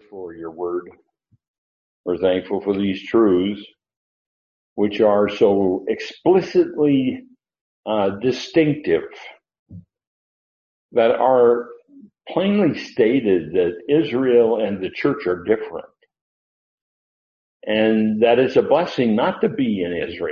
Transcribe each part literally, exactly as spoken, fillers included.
for your word. We're thankful for these truths, which are so explicitly uh, distinctive, that are plainly stated that Israel and the church are different, and that it's a blessing not to be in Israel.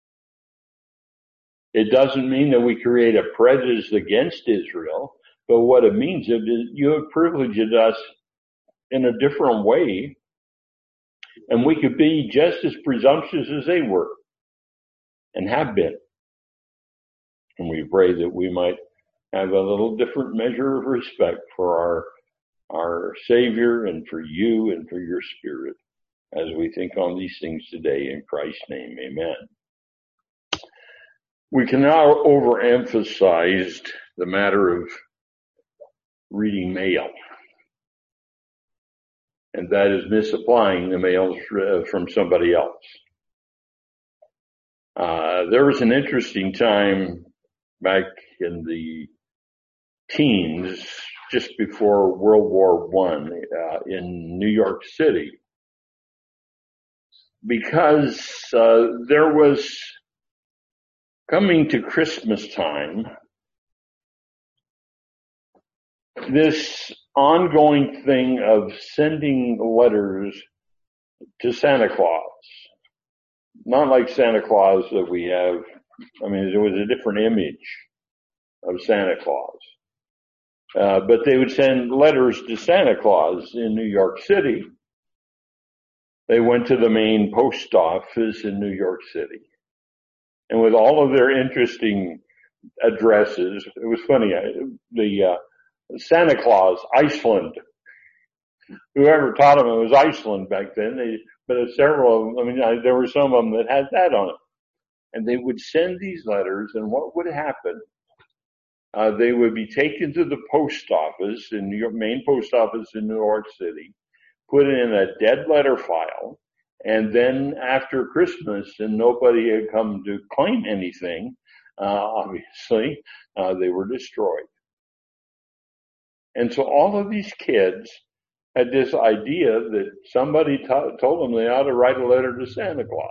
It doesn't mean that we create a prejudice against Israel, but what it means is that you have privileged us in a different way, and we could be just as presumptuous as they were and have been. And we pray that we might have a little different measure of respect for our our Savior and for you and for your Spirit as we think on these things today. In Christ's name, amen. We can now overemphasize the matter of reading mail, and that is misapplying the mail from somebody else. Uh, there was an interesting time back in the teens, just before World War One, uh, in New York City, because uh, there was coming to Christmas time this ongoing thing of sending letters to Santa Claus. Not like Santa Claus that we have. I mean, there was a different image of Santa Claus. Uh, but they would send letters to Santa Claus in New York City. They went to the main post office in New York City. And with all of their interesting addresses, it was funny, the uh, Santa Claus, Iceland. Whoever taught them it was Iceland back then. They, but several of them, I mean, I, there were some of them that had that on it. And they would send these letters, and what would happen? Uh, they would be taken to the post office in New York, main post office in New York City, put in a dead letter file, and then after Christmas, and nobody had come to claim anything, uh, obviously, uh, they were destroyed. And so all of these kids had this idea that somebody t- told them they ought to write a letter to Santa Claus.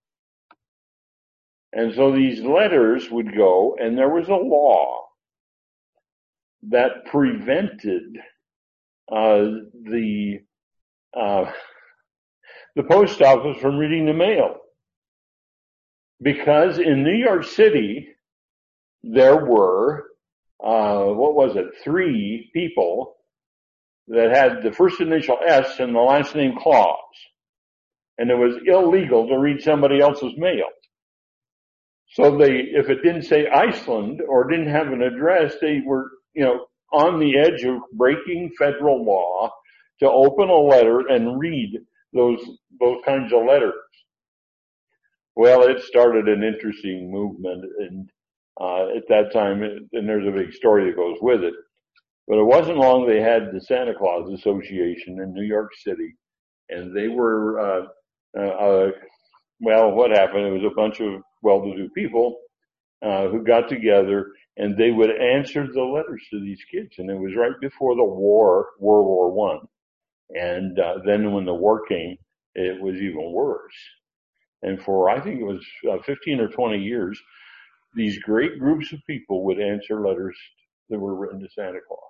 And so these letters would go, and there was a law that prevented uh, the uh, the post office from reading the mail, because in New York City there were uh, what was it? Three people that had the first initial S and the last name Claus, and it was illegal to read somebody else's mail. So they, if it didn't say Iceland or didn't have an address, they were, you know, on the edge of breaking federal law to open a letter and read those, those kinds of letters. Well, it started an interesting movement, and, uh, at that time, and there's a big story that goes with it, but it wasn't long they had the Santa Claus Association in New York City, and they were, uh, uh, uh well, what happened? It was a bunch of well-to-do people uh, who got together, and they would answer the letters to these kids. And it was right before the war, World War One. And uh, then when the war came, it was even worse. And for, I think it was uh, fifteen or twenty years, these great groups of people would answer letters that were written to Santa Claus.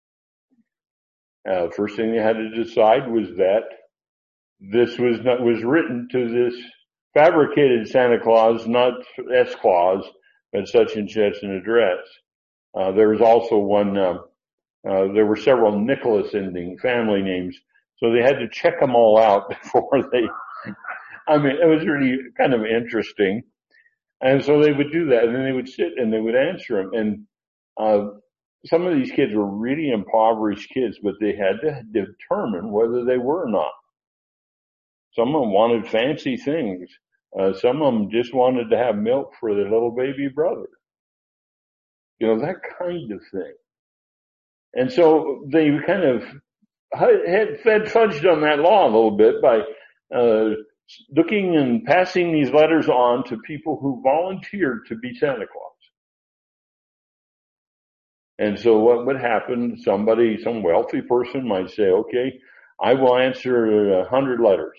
Uh, first thing they had to decide was that this was not, was written to this fabricated Santa Claus, not S. Claus, but such and such an address. Uh, there was also one, uh, uh, there were several Nicholas ending family names, so they had to check them all out before they, I mean, it was really kind of interesting. And so they would do that, and then they would sit and they would answer them. And, uh, some of these kids were really impoverished kids, but they had to determine whether they were or not. Some of them wanted fancy things. Uh, some of them just wanted to have milk for their little baby brother. You know, that kind of thing. And so they kind of had fed fudged on that law a little bit by uh, looking and passing these letters on to people who volunteered to be Santa Claus. And so what would happen, somebody, some wealthy person might say, okay, I will answer a hundred letters.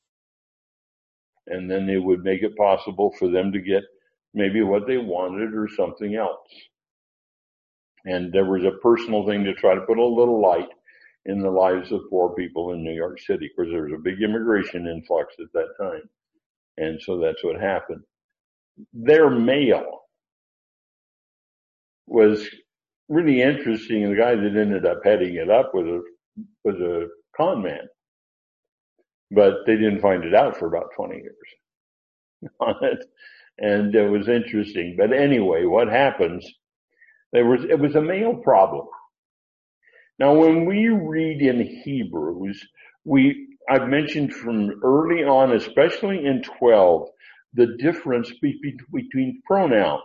And then they would make it possible for them to get maybe what they wanted or something else. And there was a personal thing to try to put a little light in the lives of poor people in New York City, because there was a big immigration influx at that time. And so that's what happened. Their mail was really interesting. The guy that ended up heading it up was a, was a con man. But they didn't find it out for about twenty years on it. And it was interesting. But anyway, what happens, there was, it was a mail problem. Now, when we read in Hebrews, we, I've mentioned from early on, especially in twelve, the difference be- between pronouns.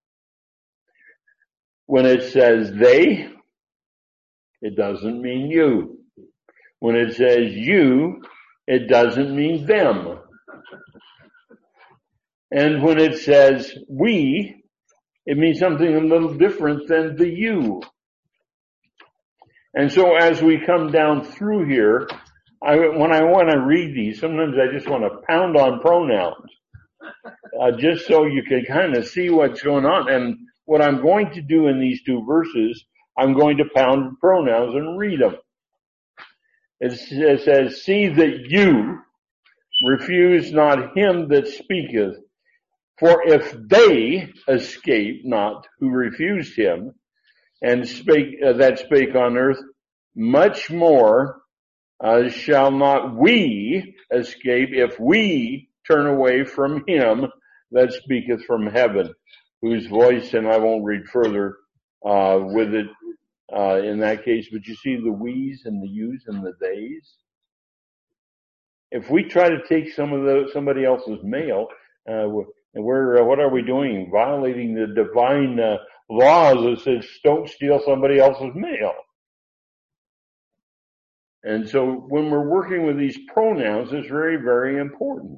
When it says they, it doesn't mean you. When it says you, it doesn't mean them. And when it says we, it means something a little different than the you. And so as we come down through here, I, when I want to read these, sometimes I just want to pound on pronouns, uh, just so you can kind of see what's going on. And what I'm going to do in these two verses, I'm going to pound pronouns and read them. It says, see that you refuse not him that speaketh. For if they escape not who refused him, and spake uh, that spake on earth, much more uh, shall not we escape if we turn away from him that speaketh from heaven, whose voice, and I won't read further uh, with it uh, in that case, but you see the we's and the you's and the they's. If we try to take some of the somebody else's mail, uh, we're uh, what are we doing? Violating the divine uh, laws that says don't steal somebody else's mail. And so when we're working with these pronouns, it's very, very important.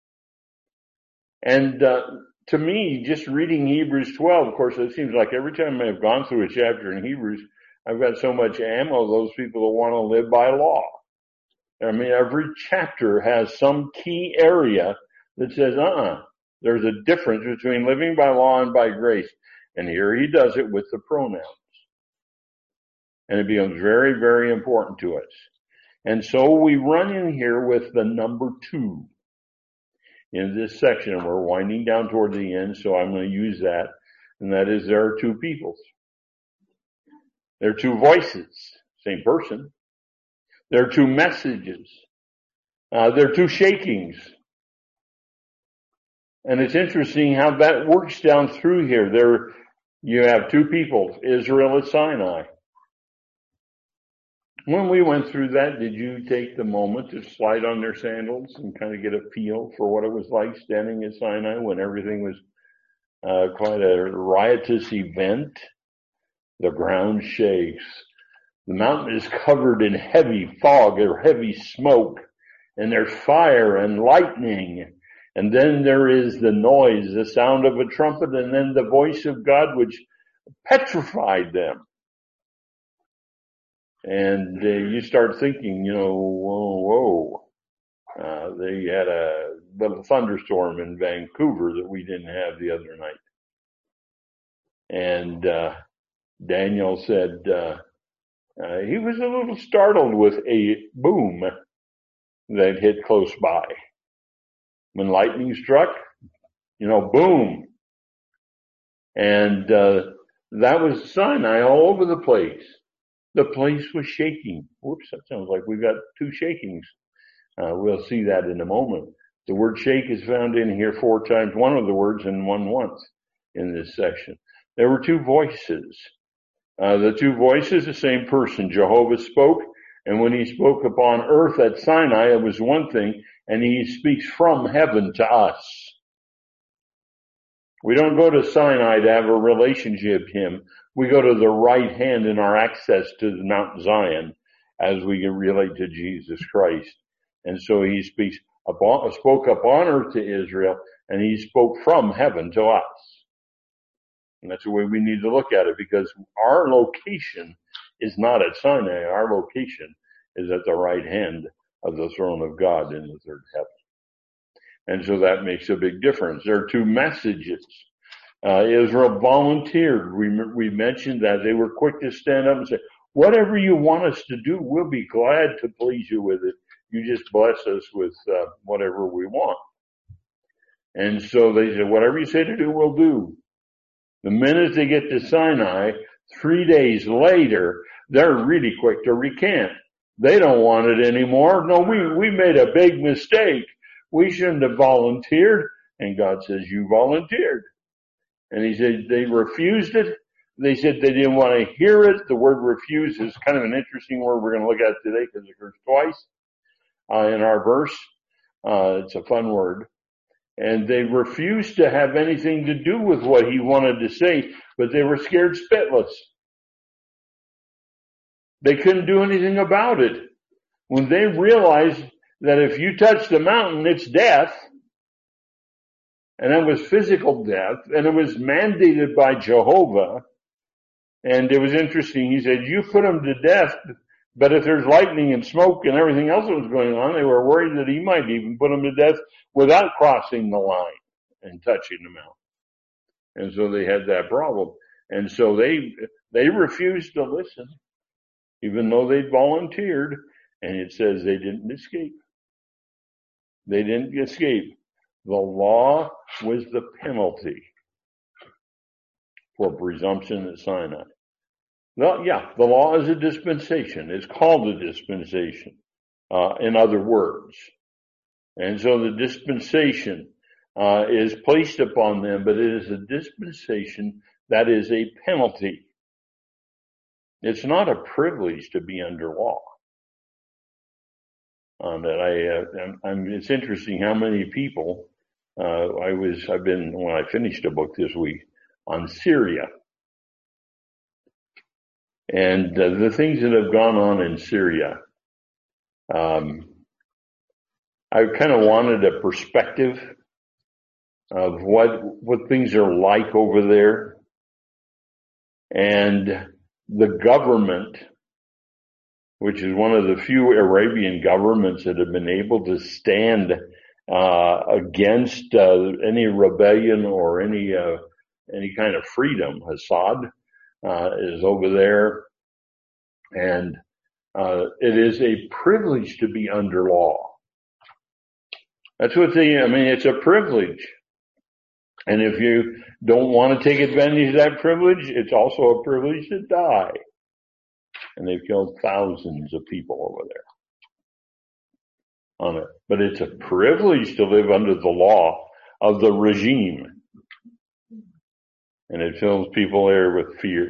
And uh, to me, just reading Hebrews twelve, of course, it seems like every time I've gone through a chapter in Hebrews, I've got so much ammo, those people that want to live by law. I mean, every chapter has some key area that says, uh-uh, there's a difference between living by law and by grace. And here he does it with the pronouns. And it becomes very, very important to us. And so we run in here with the number two in this section. We're winding down toward the end, so I'm going to use that. And that is, there are two peoples. There are two voices, same person. There are two messages. Uh, there are two shakings. And it's interesting how that works down through here. There, you have two peoples, Israel at Sinai. When we went through that, did you take the moment to slide on their sandals and kind of get a feel for what it was like standing at Sinai when everything was uh, quite a riotous event? The ground shakes. The mountain is covered in heavy fog or heavy smoke, and there's fire and lightning. And then there is the noise, the sound of a trumpet, and then the voice of God, which petrified them. And uh, you start thinking, you know, whoa, whoa. Uh, they had a little thunderstorm in Vancouver that we didn't have the other night. And uh, Daniel said uh, uh, he was a little startled with a boom that hit close by. When lightning struck, you know, boom. And uh, that was Sinai all over the place. The place was shaking. Whoops, that sounds like we've got two shakings. Uh, we'll see that in a moment. The word shake is found in here four times, one of the words and one once in this section. There were two voices. Uh, the two voices, the same person. Jehovah spoke, and when he spoke upon earth at Sinai, it was one thing, and he speaks from heaven to us. We don't go to Sinai to have a relationship with him. We go to the right hand in our access to Mount Zion as we relate to Jesus Christ. And so he speaks upon, spoke up on earth to Israel, and he spoke from heaven to us. And that's the way we need to look at it, because our location is not at Sinai. Our location is at the right hand of the throne of God in the third heaven. And so that makes a big difference. There are two messages. Uh, Israel volunteered. We, we mentioned that they were quick to stand up and say, whatever you want us to do, we'll be glad to please you with it. You just bless us with uh, whatever we want. And so they said, whatever you say to do, we'll do. The minute they get to Sinai, three days later, they're really quick to recant. They don't want it anymore. No, we, we made a big mistake. We shouldn't have volunteered. And God says, you volunteered. And he said they refused it. They said they didn't want to hear it. The word refuse is kind of an interesting word we're going to look at today because it occurs twice uh, in our verse. Uh, it's a fun word. And they refused to have anything to do with what he wanted to say, but they were scared spitless. They couldn't do anything about it. When they realized that if you touch the mountain, it's death, and it was physical death, and it was mandated by Jehovah, and it was interesting, he said, you put them to death, but if there's lightning and smoke and everything else that was going on, they were worried that he might even put them to death without crossing the line and touching the mountain. And so they had that problem. And so they, they refused to listen, even though they'd volunteered, and it says they didn't escape. They didn't escape. The law was the penalty for presumption at Sinai. Well, yeah, the law is a dispensation. It's called a dispensation, uh, in other words. And so the dispensation uh, is placed upon them, but it is a dispensation that is a penalty. It's not a privilege to be under law. Um, that I, uh, I'm, I'm, it's interesting how many people, uh, I was, I've been, when I finished a book this week on Syria. And uh, the things that have gone on in Syria, um, I kind of wanted a perspective of what, what things are like over there. And the government, which is one of the few Arabian governments that have been able to stand uh, against uh, any rebellion or any uh, any kind of freedom. Assad uh, is over there, and uh, it is a privilege to be under law. That's what they, I mean, it's a privilege. And if you don't want to take advantage of that privilege, it's also a privilege to die. And they've killed thousands of people over there on it. But it's a privilege to live under the law of the regime. And it fills people there with fear.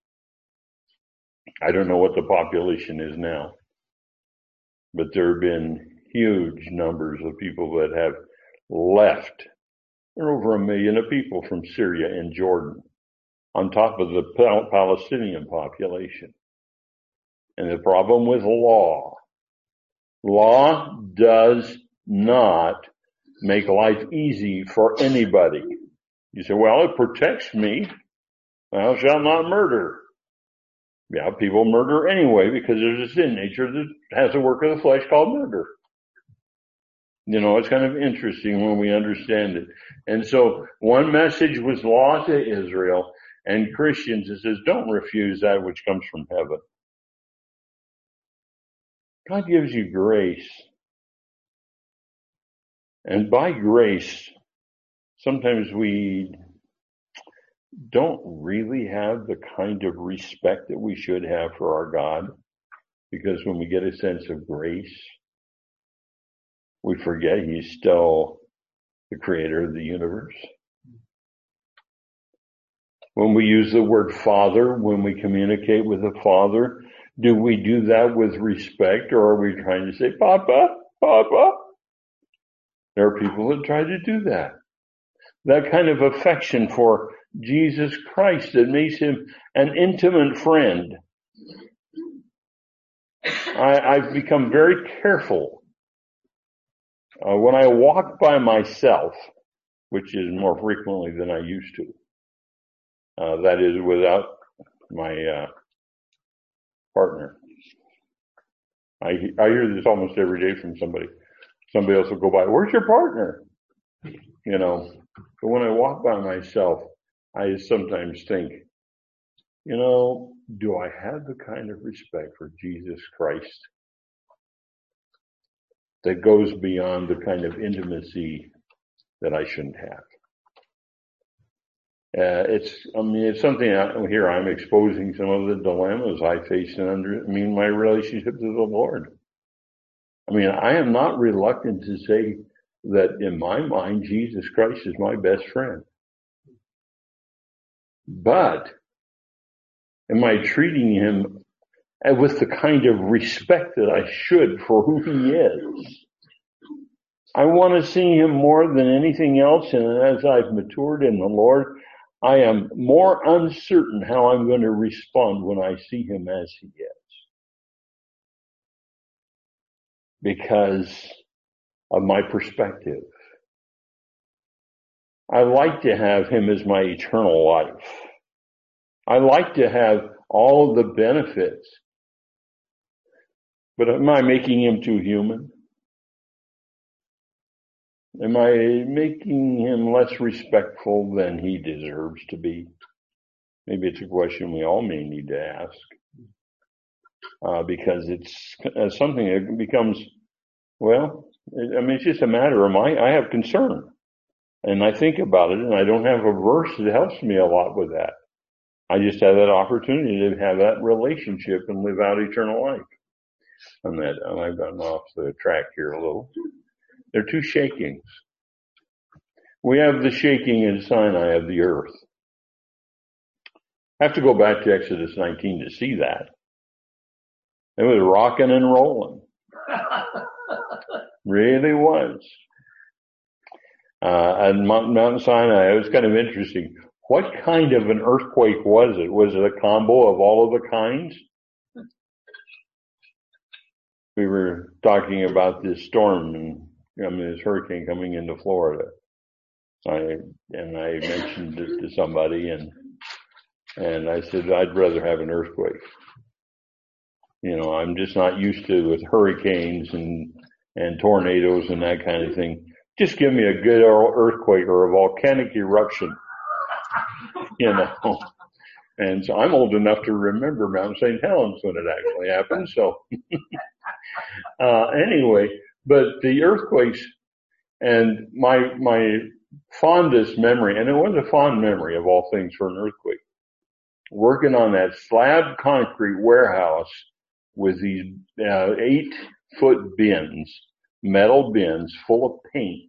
I don't know what the population is now, but there have been huge numbers of people that have left. There are over a million of people from Syria and Jordan on top of the Palestinian population. And the problem with law, law does not make life easy for anybody. You say, well, it protects me. Thou shalt not murder. Yeah, people murder anyway because there's a sin nature that has a work of the flesh called murder. You know, it's kind of interesting when we understand it. And so one message was law to Israel, and Christians, it says, don't refuse that which comes from heaven. God gives you grace. And by grace, sometimes we don't really have the kind of respect that we should have for our God, because when we get a sense of grace, we forget He's still the creator of the universe. When we use the word Father, when we communicate with the Father, do we do that with respect, or are we trying to say, Papa, Papa? There are people that try to do that. That kind of affection for Jesus Christ that makes Him an intimate friend. I, I've become very careful uh, when I walk by myself, which is more frequently than I used to. Uh, that is without my uh, partner. I, I hear this almost every day from somebody. Somebody else will go by, where's your partner? You know, but when I walk by myself, I sometimes think, you know, do I have the kind of respect for Jesus Christ that goes beyond the kind of intimacy that I shouldn't have? Uh, it's, I mean, it's something I, here I'm exposing some of the dilemmas I face in under, I mean, my relationship to the Lord. I mean, I am not reluctant to say that in my mind, Jesus Christ is my best friend. But am I treating him with the kind of respect that I should for who he is? I want to see him more than anything else, and as I've matured in the Lord, I am more uncertain how I'm going to respond when I see him as he is, because of my perspective. I like to have him as my eternal life. I like to have all of the benefits. But am I making him too human? Am I making him less respectful than he deserves to be? Maybe it's a question we all may need to ask. Uh, because it's uh, something that becomes, well, I mean, it's just a matter of my, I have concern. And I think about it, and I don't have a verse that helps me a lot with that. I just have that opportunity to have that relationship and live out eternal life. And that, and I've gotten off the track here a little. There are two shakings. We have the shaking in Sinai of the earth. I have to go back to Exodus nineteen to see that. It was rocking and rolling. Really was. Uh, and Mount, Mount Sinai, it was kind of interesting. What kind of an earthquake was it? Was it a combo of all of the kinds? We were talking about this storm and, I mean, this hurricane coming into Florida. I, and I mentioned it to somebody, and, and I said, I'd rather have an earthquake. You know, I'm just not used to with hurricanes and, and tornadoes and that kind of thing. Just give me a good earthquake or a volcanic eruption, you know. And so I'm old enough to remember Mount Saint Helens when it actually happened. So uh, anyway, but the earthquakes and my my fondest memory, and it was a fond memory of all things for an earthquake, working on that slab concrete warehouse with these uh, eight foot bins, metal bins full of paint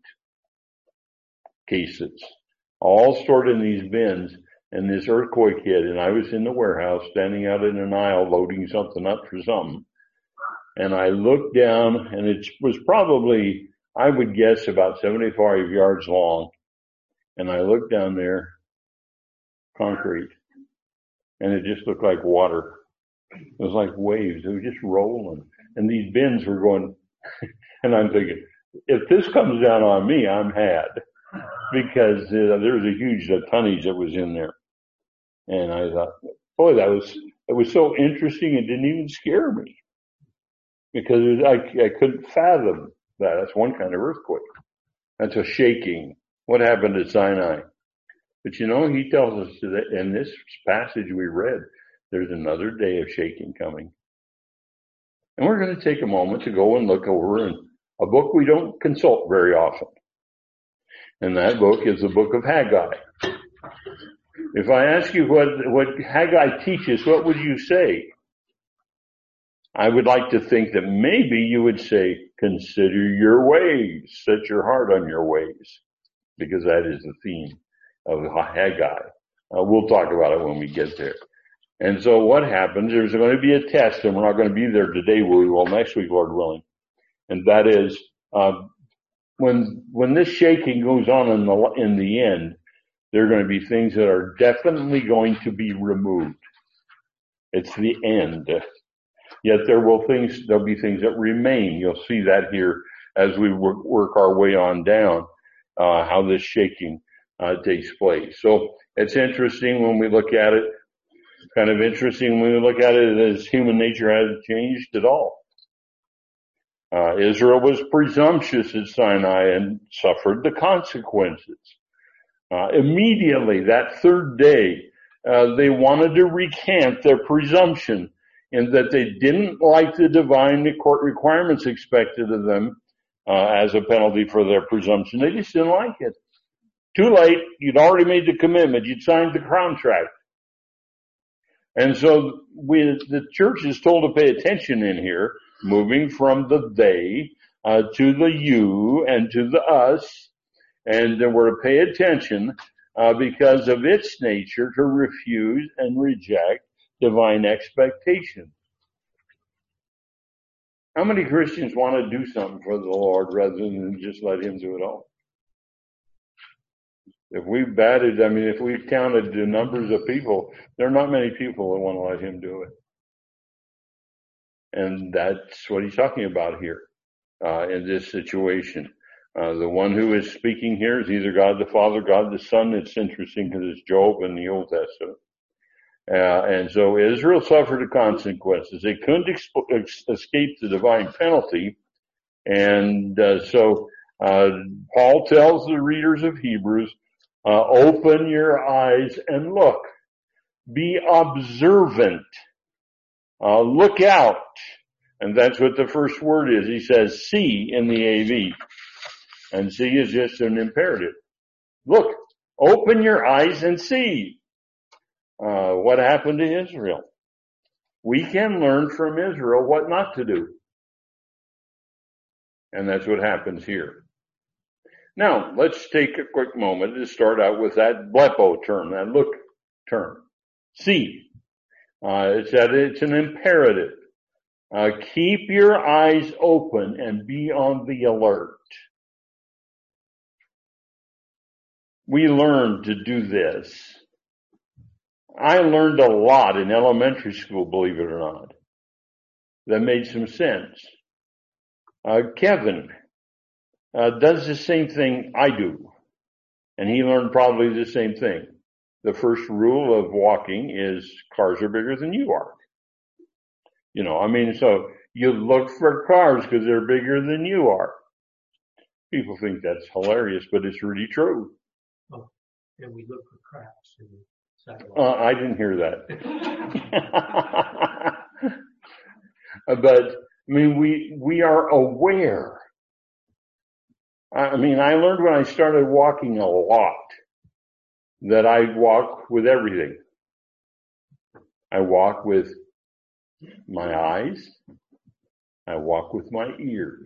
cases, all stored in these bins. And this earthquake hit, and I was in the warehouse standing out in an aisle loading something up for something. And I looked down, and it was probably, I would guess, about seventy-five yards long. And I looked down there, concrete, and it just looked like water. It was like waves. It was just rolling. And these bins were going, and I'm thinking, if this comes down on me, I'm had. Because uh, there was a huge uh, tonnage that was in there. And I thought, boy, that was, it was so interesting, it didn't even scare me. Because it was, I, I couldn't fathom that. That's one kind of earthquake. That's a shaking. What happened at Sinai? But you know, he tells us that in this passage we read, there's another day of shaking coming. And we're going to take a moment to go and look over in a book we don't consult very often. And that book is the book of Haggai. If I ask you what, what Haggai teaches, what would you say? I would like to think that maybe you would say, consider your ways, set your heart on your ways, because that is the theme of Haggai. Uh, we'll talk about it when we get there. And so what happens, there's going to be a test, and we're not going to be there today, we will next week, Lord willing. And that is, uh, when, when this shaking goes on in the, in the end, there are going to be things that are definitely going to be removed. It's the end. Yet there will things, there'll be things that remain. You'll see that here as we work, work our way on down, uh, how this shaking, uh, takes place. So it's interesting when we look at it, kind of interesting when we look at it as human nature hasn't changed at all. Uh, Israel was presumptuous at Sinai and suffered the consequences. Uh, immediately, that third day, uh, they wanted to recant their presumption in that they didn't like the divine court requirements expected of them uh, as a penalty for their presumption. They just didn't like it. Too late. You'd already made the commitment. You'd signed the contract. And so we, the church is told to pay attention in here, moving from the they uh, to the you and to the us. And we're to pay attention uh, because of its nature to refuse and reject divine expectation. How many Christians want to do something for the Lord rather than just let Him do it all? If we batted, I mean, if we counted the numbers of people, there are not many people that want to let Him do it. And that's what He's talking about here uh, in this situation. Uh, the one who is speaking here is either God the Father, God the Son. It's interesting because it's Job in the Old Testament. Uh, and so Israel suffered the consequences. They couldn't exp- ex- escape the divine penalty. And uh, so uh, Paul tells the readers of Hebrews, uh, open your eyes and look. Be observant. Uh, look out. And that's what the first word is. He says see in the A V. And see is just an imperative. Look, open your eyes and see. Uh, what happened to Israel? We can learn from Israel what not to do. And that's what happens here. Now, let's take a quick moment to start out with that blepo term, that look term. See. Uh, it's that it's an imperative. Uh, keep your eyes open and be on the alert. We learned to do this. I learned a lot in elementary school, believe it or not, that made some sense. Uh, Kevin uh, does the same thing I do, and he learned probably the same thing. The first rule of walking is cars are bigger than you are. You know, I mean, so you look for cars because they're bigger than you are. People think that's hilarious, but it's really true. Oh, and we look for cracks in the sidewalk. Uh, I didn't hear that. But, I mean, we, we are aware. I mean, I learned when I started walking a lot that I walk with everything. I walk with my eyes. I walk with my ears.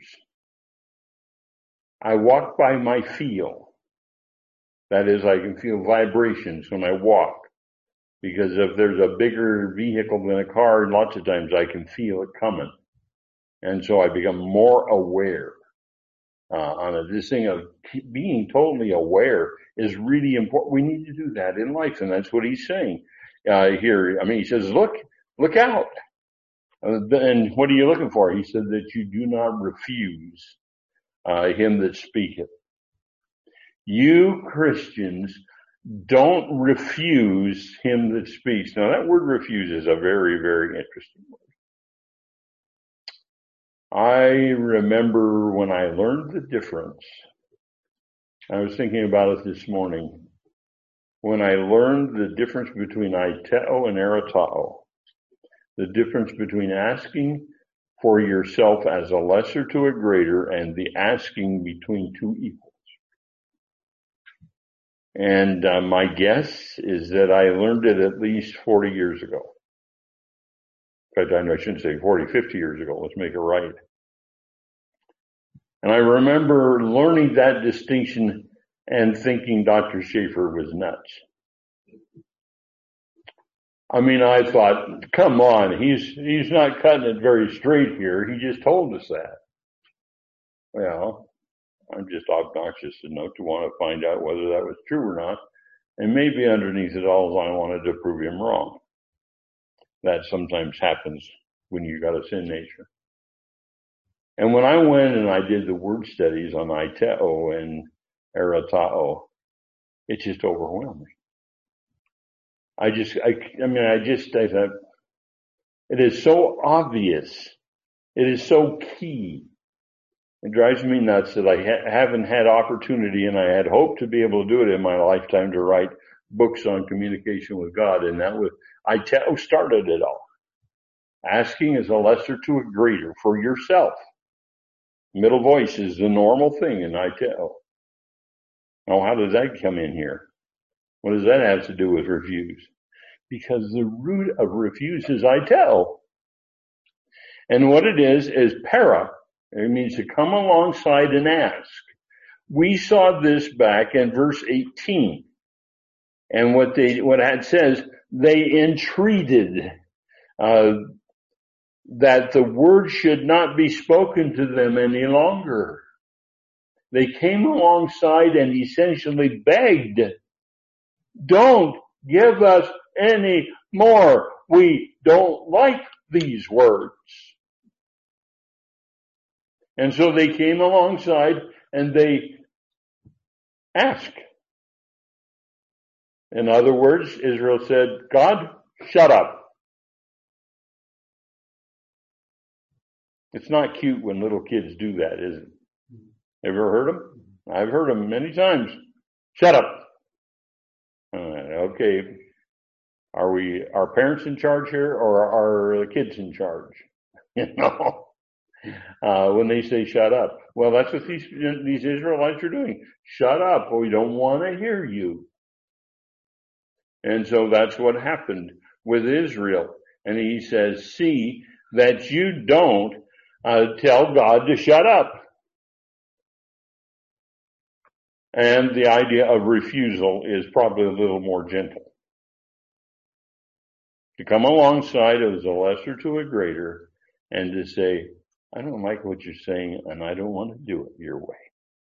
I walk by my feel. That is, I can feel vibrations when I walk. Because if there's a bigger vehicle than a car, lots of times I can feel it coming. And so I become more aware. Uh, on a, this thing of being totally aware is really important. We need to do that in life, and that's what he's saying uh, here. I mean, he says, look, look out. Uh, and what are you looking for? He said that you do not refuse uh, him that speaketh. You Christians don't refuse him that speaks. Now that word refuse is a very, very interesting word. I remember when I learned the difference, I was thinking about it this morning, when I learned the difference between aiteo and eratao, the difference between asking for yourself as a lesser to a greater and the asking between two equals. And uh, my guess is that I learned it at least forty years ago. In fact, I shouldn't say forty, fifty years ago. Let's make it right. And I remember learning that distinction and thinking Doctor Schaefer was nuts. I mean, I thought, come on, he's he's not cutting it very straight here. He just told us that. Well, I'm just obnoxious enough to want to find out whether that was true or not. And maybe underneath it all, I wanted to prove him wrong. That sometimes happens when you got a sin nature. And when I went and I did the word studies on aiteo and eratao, it just overwhelmed me. I just, I, I mean, I just, I thought, it is so obvious. It is so key It drives me nuts that I ha- haven't had opportunity, and I had hoped to be able to do it in my lifetime, to write books on communication with God. And that was, I tell, started it all. Asking is a lesser to a greater for yourself. Middle voice is the normal thing in I tell. Now, how does that come in here? What does that have to do with refuse? Because the root of refuse is I tell. And what it is, is para. It means to come alongside and ask. We saw this back in verse eighteen. And what they, what it says, they entreated, uh, that the word should not be spoken to them any longer. They came alongside and essentially begged, don't give us any more. We don't like these words. And so they came alongside and they asked. In other words, Israel said, God, shut up. It's not cute when little kids do that, is it? Ever heard them? I've heard them many times. Shut up. Uh, okay. Are we, our parents in charge here, or are the kids in charge? You know, uh, when they say shut up. Well, that's what these, these Israelites are doing. Shut up. We don't want to hear you. And so that's what happened with Israel. And he says, see that you don't uh, tell God to shut up. And the idea of refusal is probably a little more gentle. To come alongside as a lesser to a greater and to say, I don't like what you're saying and I don't want to do it your way.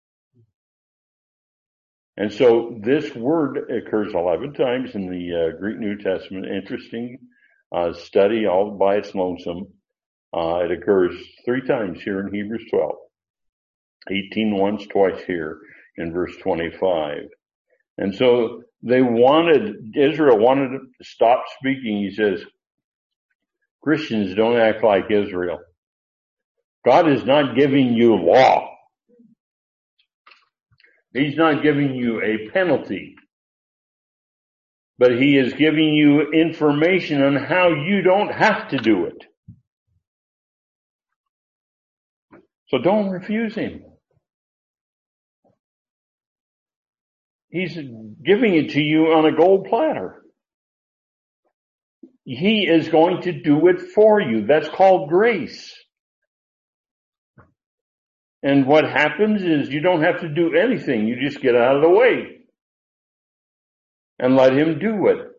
And so this word occurs eleven times in the uh, Greek New Testament. Interesting uh, study all by its lonesome. Uh, it occurs three times here in Hebrews twelve. eighteen once, twice here in verse twenty-five. And so they wanted, Israel wanted to stop speaking. He says, Christians, don't act like Israel. God is not giving you law. He's not giving you a penalty. But he is giving you information on how you don't have to do it. So don't refuse him. He's giving it to you on a gold platter. He is going to do it for you. That's called grace. And what happens is you don't have to do anything. You just get out of the way and let him do it.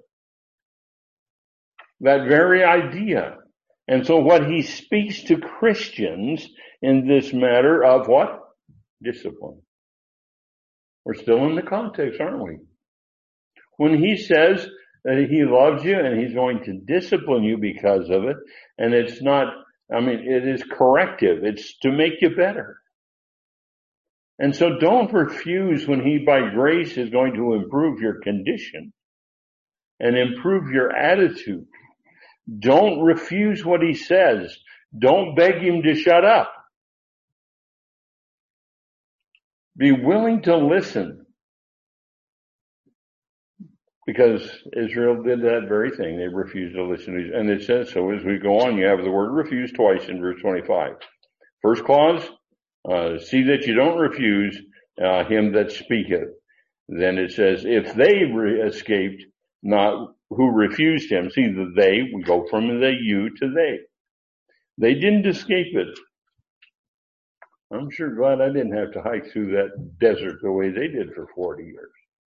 That very idea. And so what he speaks to Christians in this matter of what? Discipline. We're still in the context, aren't we? When he says that he loves you and he's going to discipline you because of it, and it's not, I mean, it is corrective. It's to make you better. And so don't refuse when he by grace is going to improve your condition and improve your attitude. Don't refuse what he says. Don't beg him to shut up. Be willing to listen. Because Israel did that very thing. They refused to listen to, and it says so as we go on. You have the word refuse twice in verse twenty-five. First clause, uh, see that you don't refuse uh, him that speaketh. Then it says, if they re- escaped, not who refused him. See the they, we go from the you to they. They didn't escape it. I'm sure glad I didn't have to hike through that desert the way they did for forty years.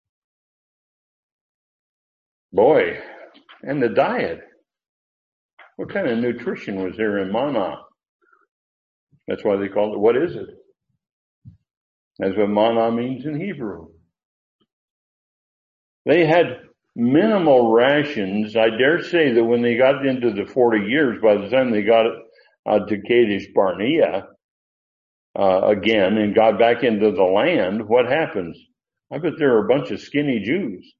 Boy, and the diet. What kind of nutrition was there in manna? That's why they called it, what is it? That's what manna means in Hebrew. They had minimal rations. I dare say that when they got into the forty years, by the time they got uh, to Kadesh Barnea uh, again and got back into the land, what happens? I bet there are a bunch of skinny Jews.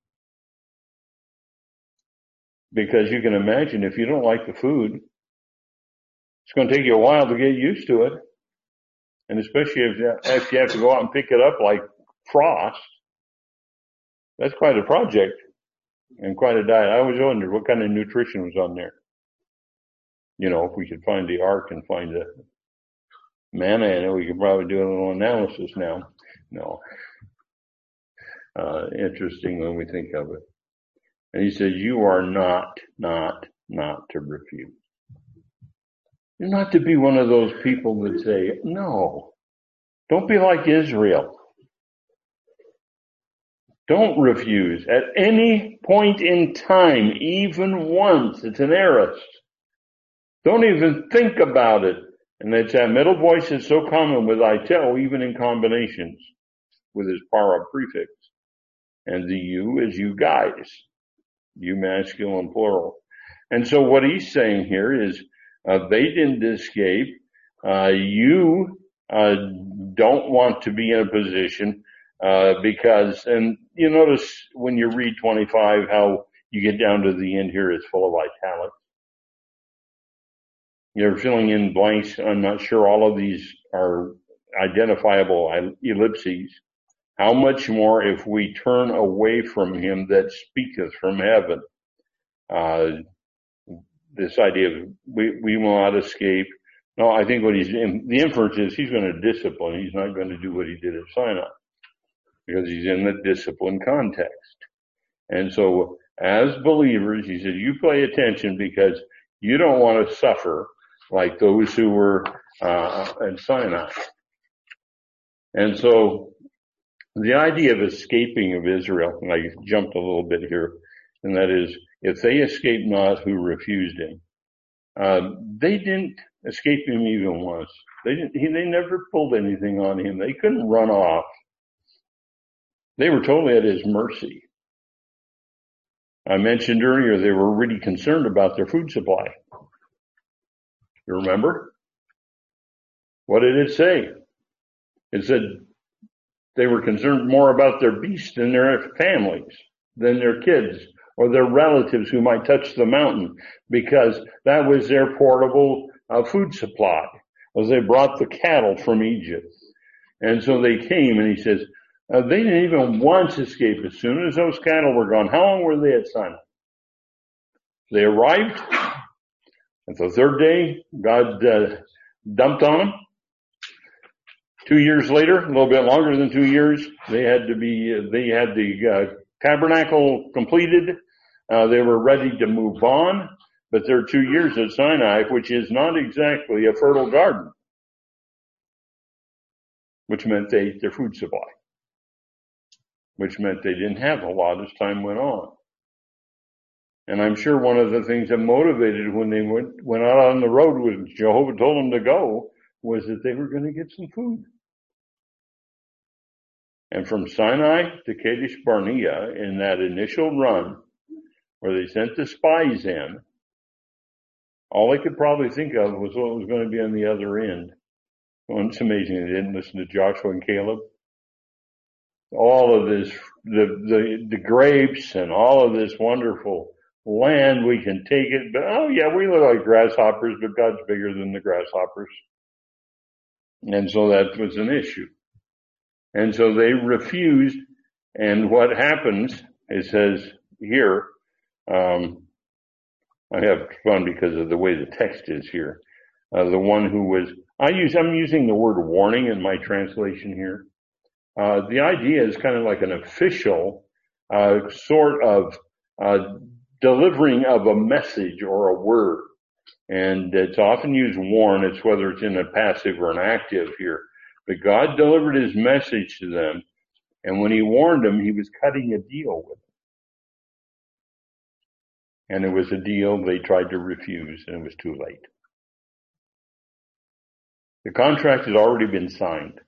Because you can imagine if you don't like the food, it's going to take you a while to get used to it. And especially if, if you have to go out and pick it up like frost, that's quite a project and quite a diet. I always wondered what kind of nutrition was on there. You know, if we could find the ark and find the manna in it, we could probably do a little analysis now. No. Uh, interesting when we think of it. And he says, you are not, not, not to refuse. You're not to be one of those people that say, no. Don't be like Israel. Don't refuse at any point in time, even once. It's an aorist. Don't even think about it. And it's that middle voice that's so common with I tell, even in combinations with his para prefix. And the you is you guys. You masculine plural. And so what he's saying here is, uh, they didn't escape. Uh, you, uh, don't want to be in a position, uh, because, and you notice when you read twenty-five, how you get down to the end here, it's full of italics. You're filling in blanks. I'm not sure all of these are identifiable ellipses. How much more if we turn away from him that speaketh from heaven? Uh, this idea of we, we will not escape. No, I think what he's, the inference is he's going to discipline. He's not going to do what he did at Sinai because he's in the discipline context. And so as believers, he said, you pay attention because you don't want to suffer like those who were, uh, at Sinai. And so the idea of escaping of Israel, and I jumped a little bit here, and that is, if they escape not who refused him, uh, they didn't escape him even once. They didn't, he, they never pulled anything on him. They couldn't run off. They were totally at his mercy. I mentioned earlier they were really concerned about their food supply. You remember? What did it say? It said they were concerned more about their beasts than their families, than their kids or their relatives who might touch the mountain, because that was their portable uh, food supply, as they brought the cattle from Egypt. And so they came, and he says, uh, they didn't even once escape. As soon as those cattle were gone, how long were they at Sinai? They arrived. At the third day, God uh, dumped on them. Two years later, a little bit longer than two years, they had to be, uh, they had the uh, tabernacle completed. Uh, they were ready to move on, but their two years at Sinai, which is not exactly a fertile garden, which meant they ate their food supply, which meant they didn't have a lot as time went on. And I'm sure one of the things that motivated when they went, went out on the road when Jehovah told them to go was that they were going to get some food. And from Sinai to Kadesh Barnea, in that initial run where they sent the spies in, all they could probably think of was what was going to be on the other end. Well, it's amazing they didn't listen to Joshua and Caleb. All of this, the, the, the grapes and all of this wonderful land, we can take it, but oh yeah, we look like grasshoppers, but God's bigger than the grasshoppers. And so that was an issue. And so they refused, and what happens, it says here, um, I have fun because of the way the text is here. Uh, the one who was, I use, I'm using the word warning in my translation here. Uh, the idea is kind of like an official, uh, sort of, uh, delivering of a message or a word. And it's often used warn. It's whether it's in a passive or an active here. But God delivered his message to them. And when he warned them, he was cutting a deal with them. And it was a deal they tried to refuse, and it was too late. The contract had already been signed.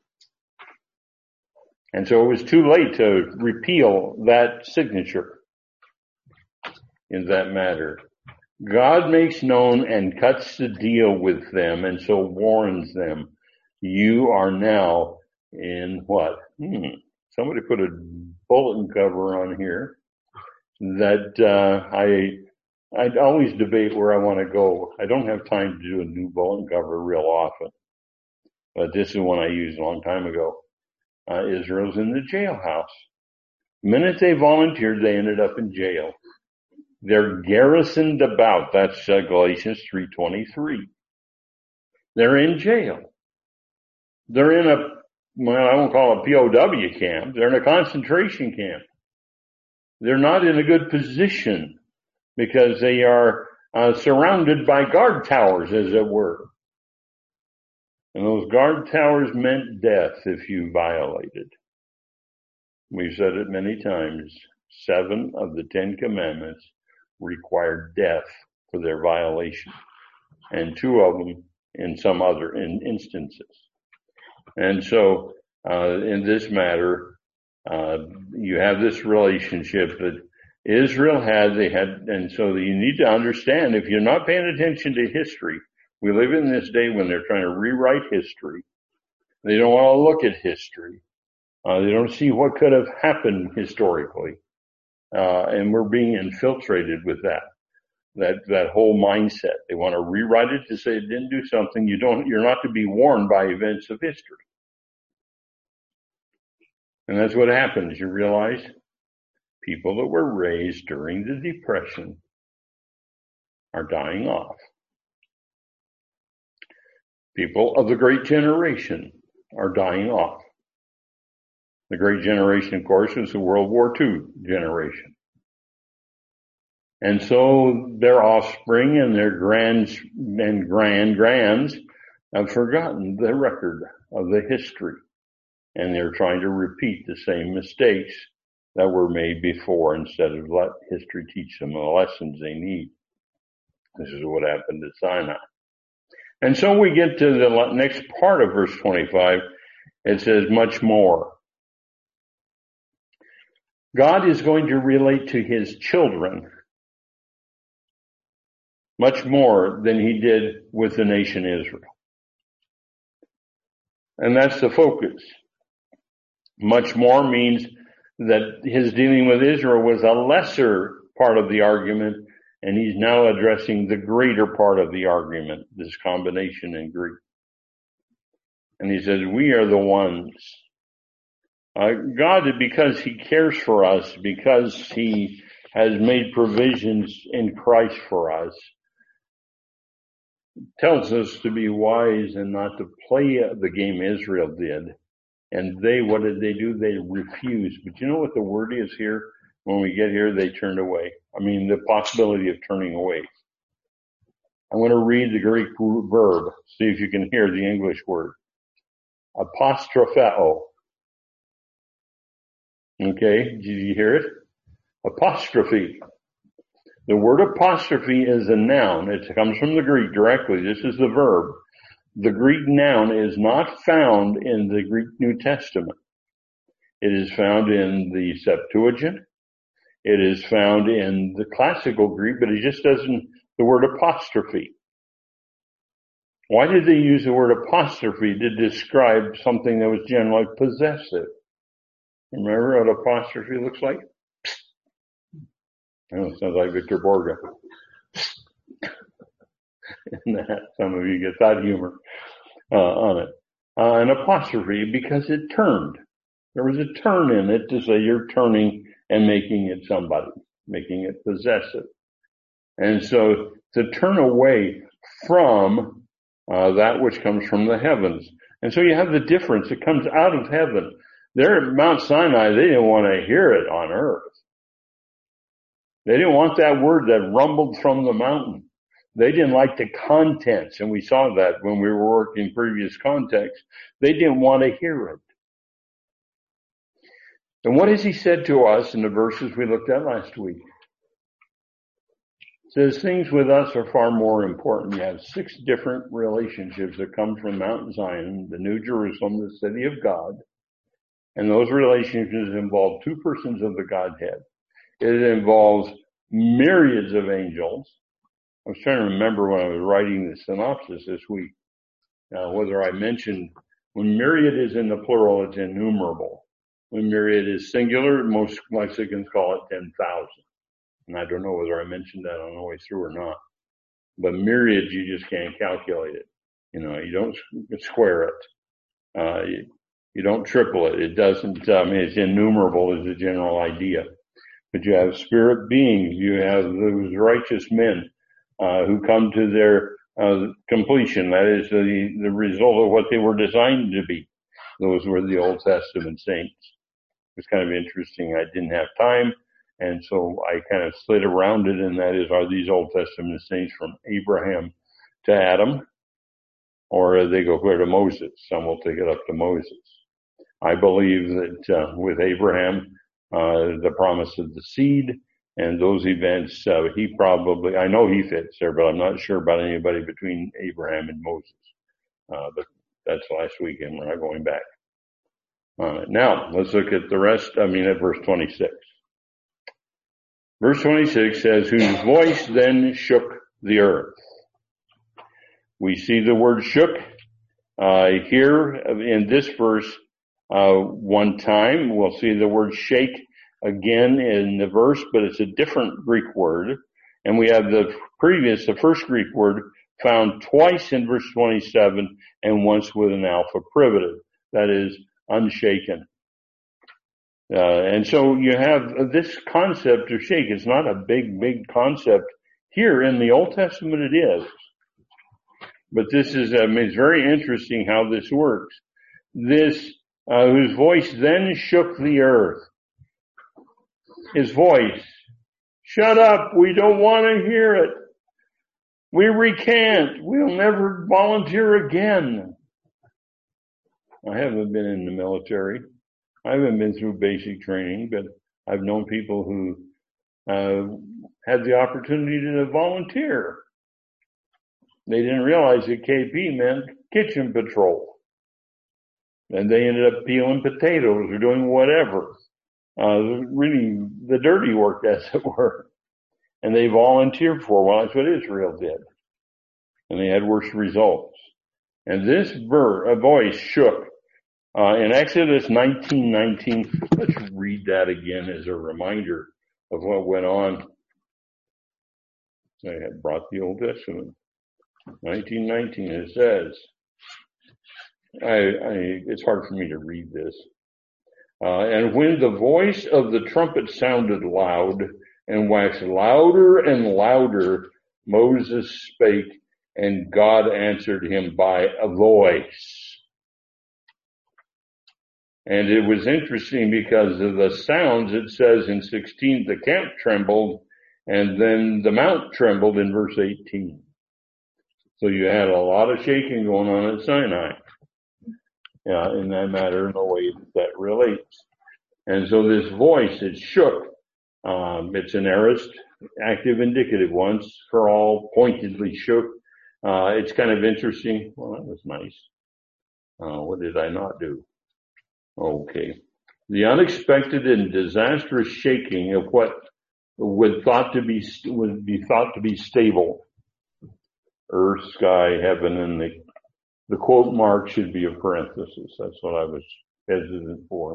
And so it was too late to repeal that signature in that matter. God makes known and cuts the deal with them, and so warns them. You are now in what? Hmm. Somebody put a bulletin cover on here that uh, I I always debate where I want to go. I don't have time to do a new bulletin cover real often. but this is one I used a long time ago. Uh, Israel's in the jailhouse. The minute they volunteered, they ended up in jail. They're garrisoned about. That's uh, Galatians three twenty-three. They're in jail. They're in a, well, I won't call it a P O W camp. They're in a concentration camp. They're not in a good position because they are uh, surrounded by guard towers, as it were. And those guard towers meant death if you violated. We've said it many times. Seven of the Ten Commandments required death for their violation, and two of them in some other in instances. And so, uh, in this matter, uh, you have this relationship that Israel had, they had, and so you need to understand, if you're not paying attention to history, we live in this day when they're trying to rewrite history. They don't want to look at history. Uh, they don't see what could have happened historically. Uh, and we're being infiltrated with that, that, that whole mindset. They want to rewrite it to say it didn't do something. You don't, you're not to be warned by events of history. And that's what happens. You realize people that were raised during the Depression are dying off. People of the Great Generation are dying off. The Great Generation, of course, is the World War Two generation. And so their offspring and their grands and grand grands have forgotten the record of the history. And they're trying to repeat the same mistakes that were made before instead of let history teach them the lessons they need. This is what happened at Sinai. And so we get to the next part of verse twenty-five. It says much more. God is going to relate to his children much more than he did with the nation Israel. And that's the focus. Much more means that his dealing with Israel was a lesser part of the argument, and he's now addressing the greater part of the argument, this combination in Greek. And he says, we are the ones. Uh, God, because he cares for us, because he has made provisions in Christ for us, tells us to be wise and not to play the game Israel did. And they, what did they do? They refused. But you know what the word is here? When we get here, they turned away. I mean, the possibility of turning away. I'm going to read the Greek verb, see if you can hear the English word. Apostropheo. Okay, did you hear it? Apostrophe. The word apostrophe is a noun. It comes from the Greek directly. This is the verb. The Greek noun is not found in the Greek New Testament. It is found in the Septuagint. It is found in the classical Greek, but it just doesn't, the word apostrophe. Why did they use the word apostrophe to describe something that was generally possessive? Remember what apostrophe looks like? Oh, it sounds like Victor Borga. And that, some of you get that humor uh, on it. Uh, an apostrophe because it turned. There was a turn in it to say you're turning and making it somebody, making it possessive. And so to turn away from uh, that which comes from the heavens. And so you have the difference. It comes out of heaven. There at Mount Sinai, they didn't want to hear it on earth. They didn't want that word that rumbled from the mountain. They didn't like the contents, and we saw that when we were working previous contexts. They didn't want to hear it. And what has he said to us in the verses we looked at last week? It says things with us are far more important. You have six different relationships that come from Mount Zion, the New Jerusalem, the city of God. And those relationships involve two persons of the Godhead. It involves myriads of angels. I was trying to remember when I was writing the synopsis this week, uh, whether I mentioned when myriad is in the plural, it's innumerable. When myriad is singular, most Mexicans call it ten thousand. And I don't know whether I mentioned that on the way through or not. But myriad, you just can't calculate it. You know, you don't square it. Uh, you, you don't triple it. It doesn't, I mean, it's innumerable as a general idea. But you have spirit beings. You have those righteous men, uh, who come to their, uh, completion. That is the, the result of what they were designed to be. Those were the Old Testament saints. It was kind of interesting. I didn't have time. And so I kind of slid around it, and that is, are these Old Testament saints from Abraham to Adam, or they go clear to Moses? Some will take it up to Moses. I believe that uh, with Abraham, uh, the promise of the seed and those events, uh, he probably, I know he fits there, but I'm not sure about anybody between Abraham and Moses. Uh, but that's last weekend. We're not going back. Uh, now, let's look at the rest. I mean, at verse twenty-six. Verse twenty-six says, whose voice then shook the earth. We see the word shook uh, here in this verse uh, one time. We'll see the word shake again in the verse, but it's a different Greek word. And we have the previous, the first Greek word found twice in verse twenty-seven and once with an alpha privative. That is, unshaken. Uh, and so you have this concept of shake. It's not a big, big concept. Here in the Old Testament it is. But this is, I mean, it's very interesting how this works. This, uh, whose voice then shook the earth. His voice. Shut up. We don't want to hear it. We recant. We'll never volunteer again. I haven't been in the military. I haven't been through basic training, but I've known people who uh, had the opportunity to volunteer. They didn't realize that K P meant kitchen patrol. And they ended up peeling potatoes or doing whatever. Uh, really the dirty work, as it were. And they volunteered for, well, that's what Israel did. And they had worse results. And this ver- a voice shook. Uh, in Exodus nineteen nineteen, let's read that again as a reminder of what went on. I had brought the Old Testament. nineteen nineteen, it says, I, I, it's hard for me to read this. Uh, and when the voice of the trumpet sounded loud and waxed louder and louder, Moses spake, and God answered him by a voice. And it was interesting because of the sounds. It says in sixteen, the camp trembled, and then the mount trembled in verse eighteen. So you had a lot of shaking going on at Sinai. Yeah, in that matter, in the way that relates. And so this voice, it shook. Um, it's an aorist, active indicative once for all, pointedly shook. Uh, it's kind of interesting. Well, that was nice. Uh, what did I not do? Okay. The unexpected and disastrous shaking of what would thought to be, would be thought to be stable. Earth, sky, heaven, and the, the quote mark should be a parenthesis. That's what I was hesitant for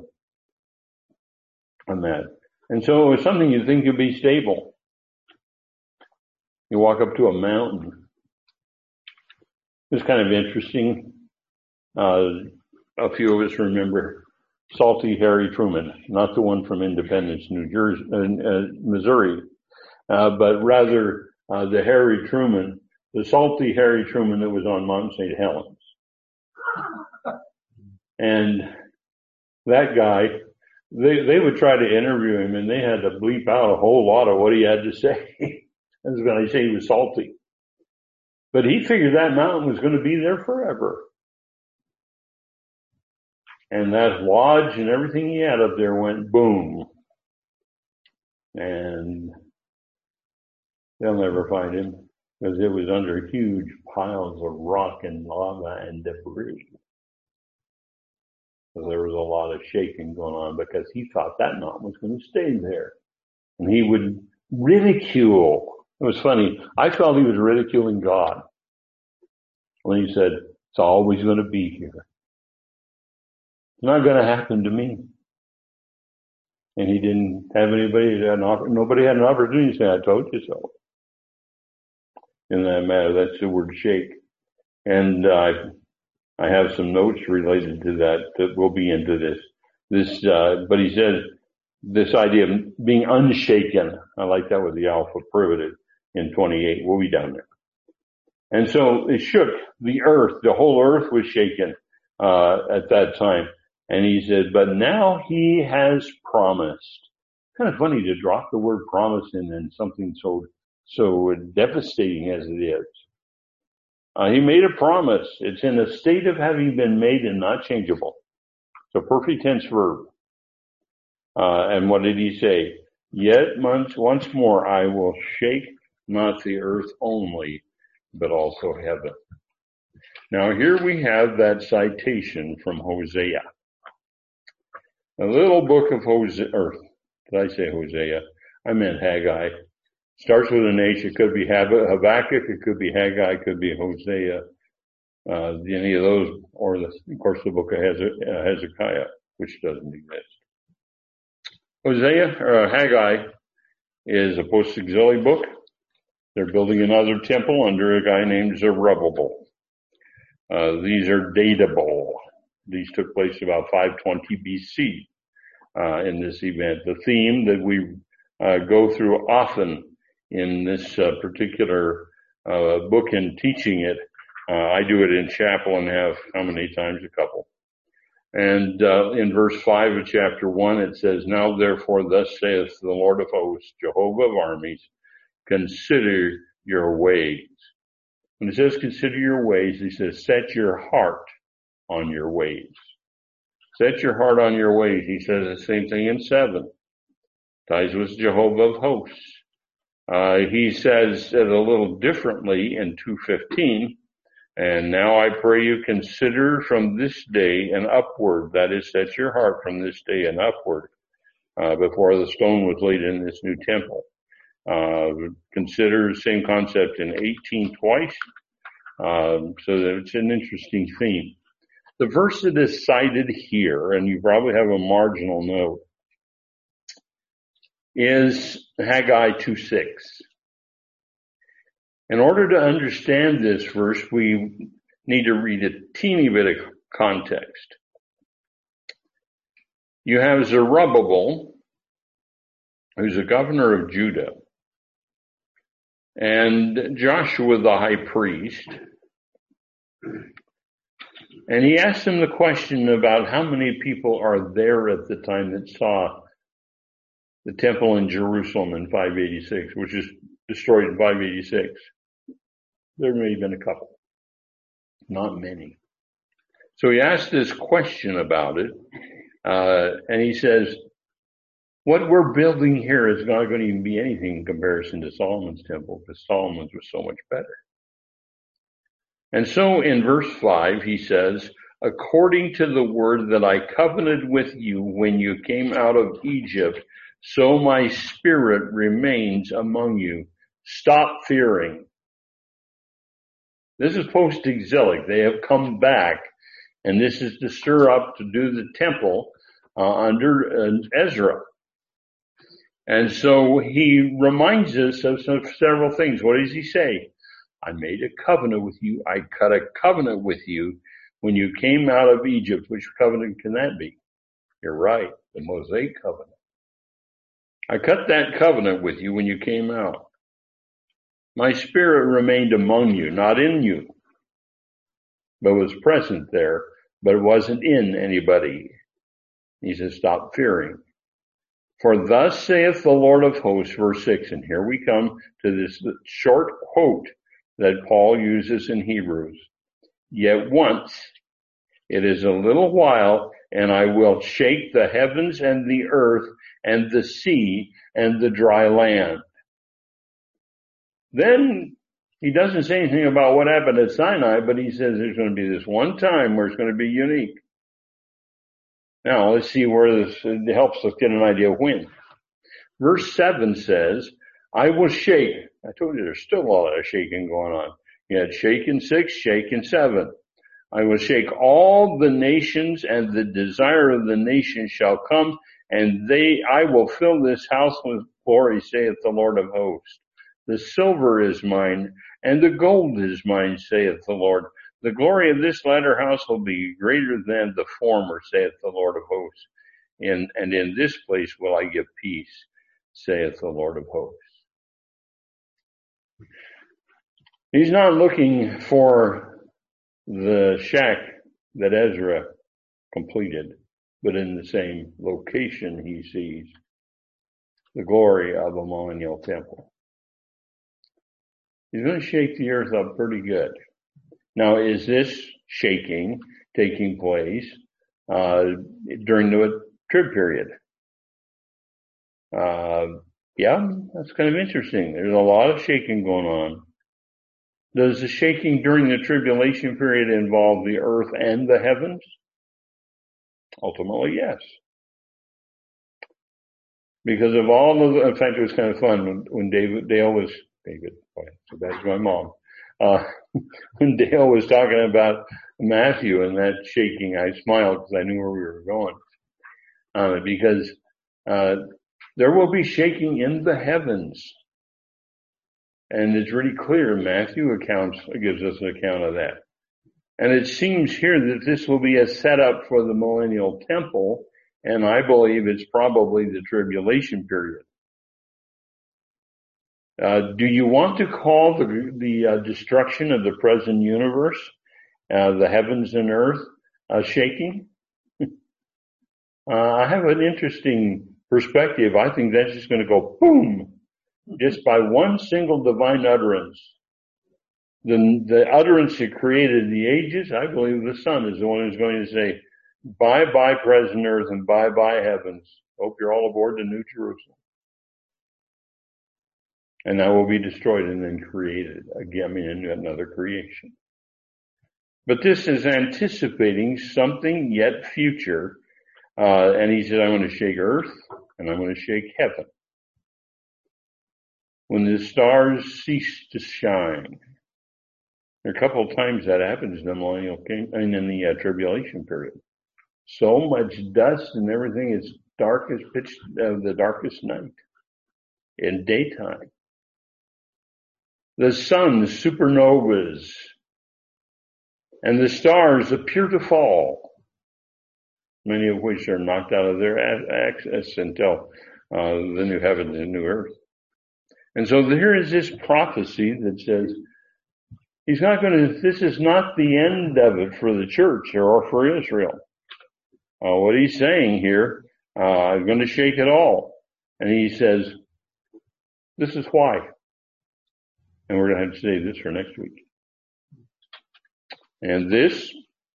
on that. And so it was something you think could be stable. You walk up to a mountain. It's kind of interesting. Uh, a few of us remember Salty Harry Truman, not the one from Independence, New Jersey, uh, uh, Missouri, uh, but rather uh, the Harry Truman, the salty Harry Truman that was on Mount Saint Helens. And that guy, they they would try to interview him, and they had to bleep out a whole lot of what he had to say. That's when I say he was salty. But he figured that mountain was going to be there forever. And that lodge and everything he had up there went boom. And they'll never find him because it was under huge piles of rock and lava and debris. So there was a lot of shaking going on because he thought that mountain was going to stay there. And he would ridicule. It was funny. I felt he was ridiculing God when he said, it's always going to be here. It's not going to happen to me. And he didn't have anybody, nobody had an opportunity to say, I told you so. In that matter, that's the word shake. And uh, I have some notes related to that that will be into this. This, uh, but he says this idea of being unshaken. I like that with the alpha privative in twenty-eight. We'll be down there. And so it shook the earth. The whole earth was shaken, uh, at that time. And he said, but now he has promised. Kind of funny to drop the word promise in and something so, so devastating as it is. Uh, he made a promise. It's in a state of having been made and not changeable. It's a perfect tense verb. Uh, and what did he say? Yet once, once more I will shake not the earth only, but also heaven. Now here we have that citation from Hosea. A little book of Hosea, or did I say Hosea? I meant Haggai. Starts with an H. It could be Habakkuk, it could be Haggai, it could be Hosea, uh, any of those, or the, of course the book of Hezekiah, which doesn't exist. Hosea, or Haggai, is a post-exilic book. They're building another temple under a guy named Zerubbabel. Uh, these are datable. These took place about five twenty B C uh, in this event. The theme that we uh, go through often in this uh, particular uh, book and teaching it, uh, I do it in chapel and have how many times? A couple. And uh, in verse five of chapter one, it says, now therefore thus saith the Lord of hosts, Jehovah of armies, consider your ways. When it says consider your ways, he says set your heart on your ways. Set your heart on your ways. He says the same thing in seven. Ties with Jehovah of hosts. Uh, he says it a little differently in two fifteen. And now I pray you consider from this day and upward, that is, set your heart from this day and upward, uh, before the stone was laid in this new temple. Uh, consider the same concept in eighteen twice. Um, so that it's an interesting theme. The verse that is cited here, and you probably have a marginal note, is Haggai two six. In order to understand this verse, we need to read a teeny bit of context. You have Zerubbabel, who's the governor of Judah, and Joshua the high priest, and he asked him the question about how many people are there at the time that saw the temple in Jerusalem in five eighty-six, which is destroyed in five eighty-six. There may have been a couple, not many. So he asked this question about it, uh, and he says, what we're building here is not going to even be anything in comparison to Solomon's temple, because Solomon's was so much better. And so in verse five, he says, according to the word that I covenanted with you when you came out of Egypt, so my spirit remains among you. Stop fearing. This is post-exilic. They have come back, and this is to stir up to do the temple uh, under uh, Ezra. And so he reminds us of some, several things. What does he say? I made a covenant with you. I cut a covenant with you when you came out of Egypt. Which covenant can that be? You're right, the Mosaic covenant. I cut that covenant with you when you came out. My spirit remained among you, not in you, but was present there, but it wasn't in anybody. He says, stop fearing. For thus saith the Lord of hosts, verse six, and here we come to this short quote that Paul uses in Hebrews. Yet once, it is a little while, and I will shake the heavens and the earth and the sea and the dry land. Then he doesn't say anything about what happened at Sinai, but he says there's going to be this one time where it's going to be unique. Now let's see where this it helps us get an idea of when. Verse seven says, I will shake. I told you there's still a lot of shaking going on. You had shake in six, shake in seven. I will shake all the nations, and the desire of the nations shall come, and they, I will fill this house with glory, saith the Lord of hosts. The silver is mine, and the gold is mine, saith the Lord. The glory of this latter house will be greater than the former, saith the Lord of hosts. And, and in this place will I give peace, saith the Lord of hosts. He's not looking for the shack that Ezra completed, but in the same location he sees the glory of a millennial temple. He's going to shake the earth up pretty good. Now, is this shaking taking place uh, during the trib period? Uh, yeah, that's kind of interesting. There's a lot of shaking going on. Does the shaking during the tribulation period involve the earth and the heavens? Ultimately, yes. Because of all of the, in fact, it was kind of fun when, when David, Dale was, David, boy, so that's my mom. Uh, when Dale was talking about Matthew and that shaking, I smiled because I knew where we were going. Uh, because, uh, there will be shaking in the heavens. And it's really clear. Matthew accounts, gives us an account of that. And it seems here that this will be a setup for the millennial temple. And I believe it's probably the tribulation period. Uh, do you want to call the, the uh, destruction of the present universe, uh, the heavens and earth, uh, shaking? uh, I have an interesting perspective. I think that's just going to go boom, just by one single divine utterance. The, the utterance that created the ages, I believe the Son is the one who's going to say, bye-bye present earth and bye-bye heavens. Hope you're all aboard the New Jerusalem. And that will be destroyed and then created again, I mean, in another creation. But this is anticipating something yet future. Uh, and he said, I'm going to shake earth and I'm going to shake heaven. When the stars cease to shine. There are a couple of times that happens in the millennial king, and in the uh, tribulation period. So much dust and everything is dark as pitch of uh, the darkest night in daytime. The sun, supernovas, and the stars appear to fall, many of which are knocked out of their access until uh, the new heavens and new earth. And so here is this prophecy that says he's not going to, this is not the end of it for the church or for Israel. Uh, what he's saying here, uh, I'm going to shake it all. And he says, this is why. And we're going to have to save this for next week. And this,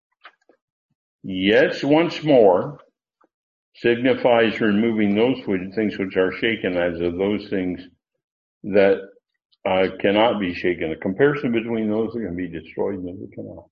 yes, once more, signifies removing those things which are shaken as of those things that uh, cannot be shaken. A comparison between those that can be destroyed and those that cannot.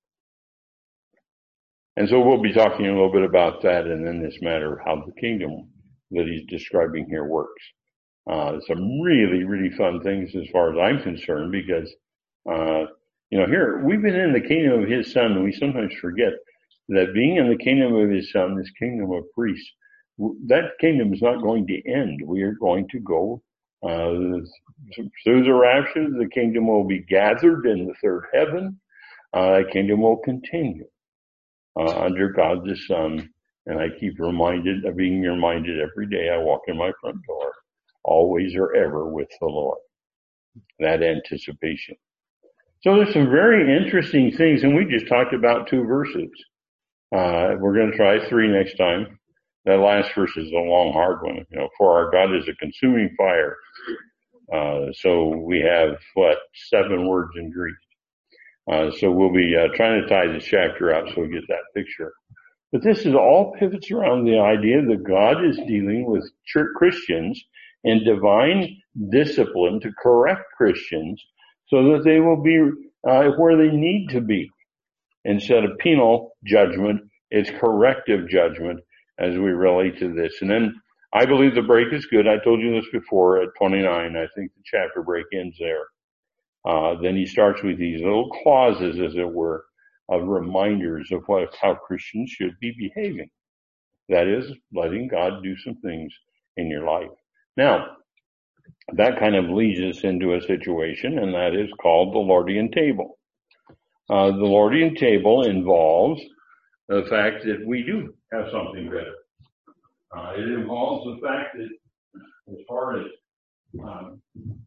And so we'll be talking a little bit about that and then this matter of how the kingdom that he's describing here works. Uh, some really, really fun things as far as I'm concerned because, uh, you know, here, we've been in the kingdom of his son and we sometimes forget that being in the kingdom of his son, this kingdom of priests, that kingdom is not going to end. We are going to go, uh, through the rapture, the kingdom will be gathered in the third heaven. Uh, the kingdom will continue, uh, under God the Son. And I keep reminded of being reminded every day I walk in my front door. Always or ever with the Lord. That anticipation. So there's some very interesting things, and we just talked about two verses. Uh, we're going to try three next time. That last verse is a long, hard one. You know, for our God is a consuming fire. Uh, so we have, what, seven words in Greek. Uh, so we'll be uh, trying to tie this chapter out so we get that picture. But this is all pivots around the idea that God is dealing with church Christians and divine discipline to correct Christians so that they will be uh, where they need to be. Instead of penal judgment, it's corrective judgment as we relate to this. And then I believe the break is good. I told you this before at twenty-nine. I think the chapter break ends there. Uh, then he starts with these little clauses, as it were, of reminders of what how Christians should be behaving. That is, letting God do some things in your life. Now, that kind of leads us into a situation, and that is called the Lordian table. Uh, the Lordian table involves the fact that we do have something better. Uh, it involves the fact that as far as, um,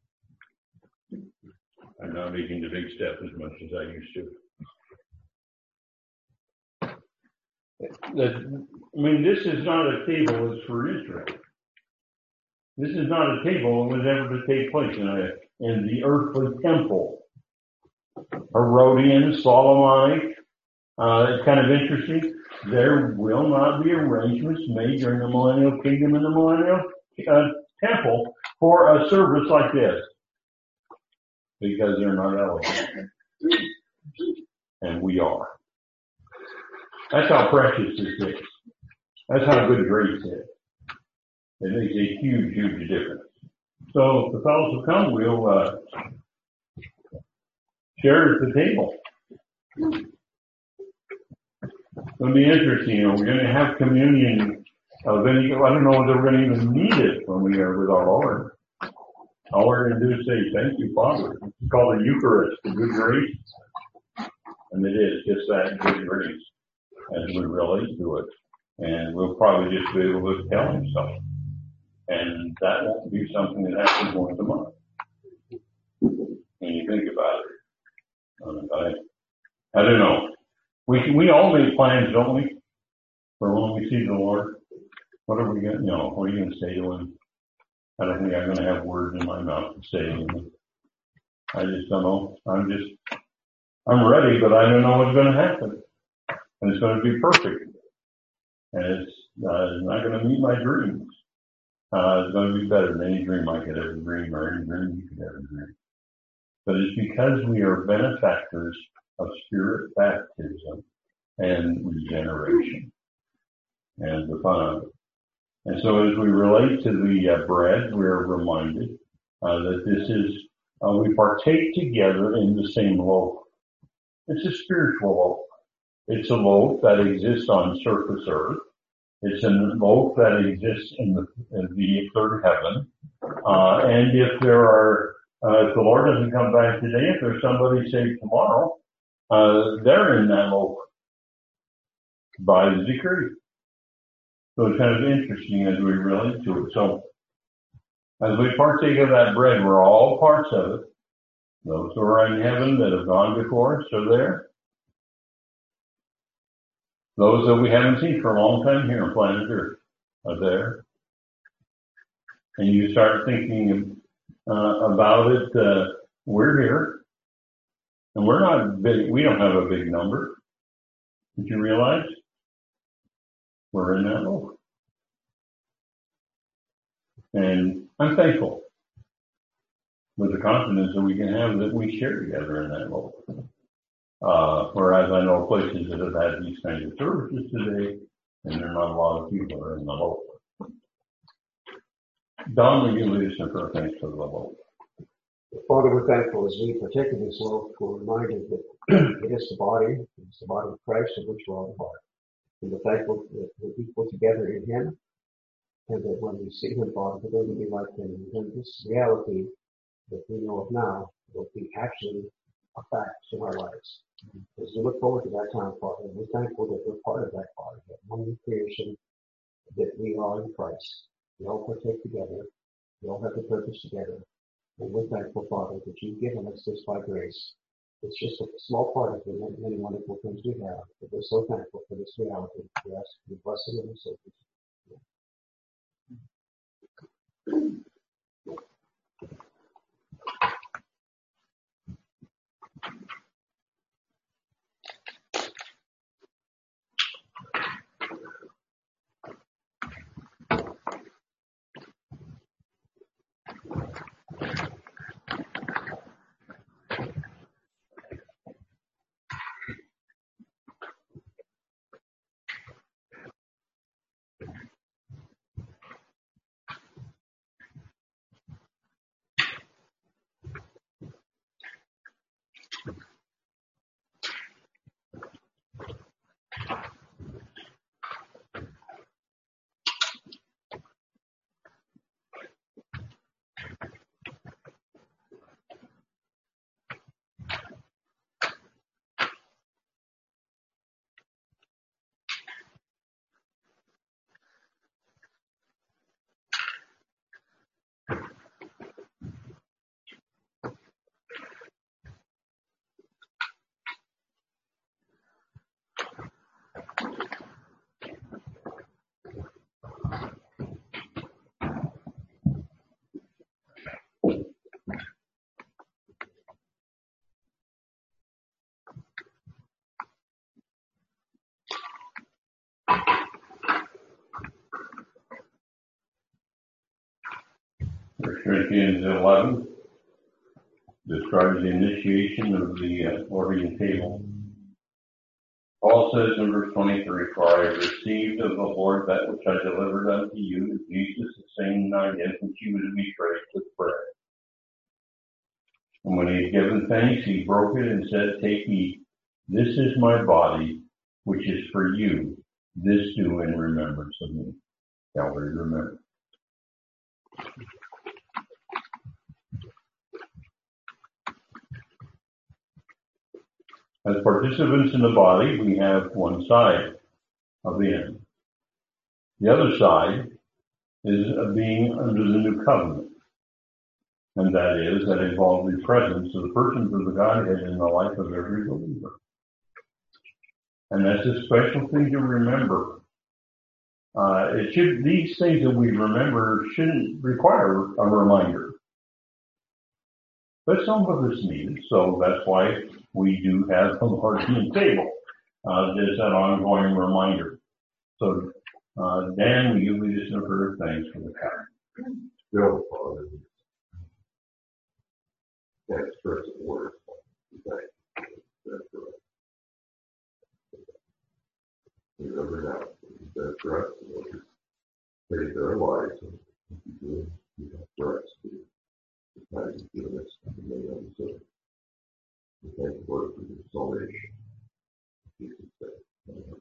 I'm not making the big step as much as I used to. That, I mean, this is not a table that's for Israel. This is not a table that was ever to take place in, a, in the earthly temple. Herodian, Solomonic, uh, it's kind of interesting. There will not be arrangements made during the millennial kingdom and the millennial uh, temple for a service like this. Because they're not eligible. And we are. That's how precious this is. That's how good grace is. It makes a huge, huge difference. So if the fellows will come, we'll uh, share at the table. It's going to be interesting. You know, we're going to have communion of any, I don't know whether we're going to even need it when we are with our Lord. All we're going to do is say, thank you, Father. It's called the Eucharist, the good grace. And it is just that good grace as we relate to it. And we'll probably just be able to tell him something. And that won't be something that happens once a month. When you think about it. I, I don't know. We we all make plans, don't we? For when we see the Lord. What are we going to, you know, what are you going to say to him? I don't think I'm going to have words in my mouth to say to him. I just don't know. I'm just, I'm ready, but I don't know what's going to happen. And it's going to be perfect. And it's, uh, it's not going to meet my dreams. Uh, it's going to be better than any dream I could ever dream or any dream you could ever dream. But it's because we are benefactors of spirit baptism and regeneration and the fun of it. And so as we relate to the uh, bread, we're reminded uh, that this is, uh, we partake together in the same loaf. It's a spiritual loaf. It's a loaf that exists on surface earth. It's a loaf that exists in the, in the third heaven. Uh, and if there are, uh, if the Lord doesn't come back today, if there's somebody saved tomorrow, uh, they're in that loaf by the decree. So it's kind of interesting as we relate to it. So as we partake of that bread, we're all parts of it. Those who are in heaven that have gone before us are there. Those that we haven't seen for a long time here on planet Earth are there. And you start thinking uh, about it, uh, we're here. And we're not big, we don't have a big number. Did you realize? We're in that loaf. And I'm thankful with the confidence that we can have that we share together in that loaf. Uh, whereas I know places that have had these kinds of services today, and there are not a lot of people that are in the loaf. Don, will you lead us in prayer? Thanks for the loaf. Father, we're thankful as we partake in this loaf, we're reminded that it is the body, it's the body of Christ of which we're all a part. And we're thankful that we're equal together in Him, and that when we see Him, Father, we're going to be like Him. And this reality that we know of now will be actually a fact in our lives. As we look forward to that time, Father, we're thankful that we're part of that, Father, that one new creation, that we are in Christ. We all partake together. We all have the purpose together. And we're thankful, Father, that you've given us this by grace. It's just a small part of the many, many wonderful things we have. But we're so thankful for this reality. We ask for your blessing and your safety. First Corinthians eleven describes the initiation of the uh, Lordian table. Paul says in verse twenty-three, "For I have received of the Lord that which I delivered unto you, that Jesus, the same night in which he was betrayed, took bread. And when he had given thanks, he broke it and said, Take, eat. This is my body, which is for you. This do in remembrance of me." Shall we remember? As participants in the body, we have one side of the end. The other side is being under the new covenant. And that is, that involves the presence of the persons of the Godhead in the life of every believer. And that's a special thing to remember. Uh, it should, these things that we remember shouldn't require a reminder. But some of us need it, so that's why we do have the Lord's table. Uh, there's an ongoing reminder. So, uh, Dan, will you lead us in a prayer of thanks for the cup? Go, Father. Thanks for the word. Thanks for us. Remember now, that for us, save their lives, and you do for us to thank you for this and may understand. We thank the Lord for your salvation. In Jesus' name. Amen.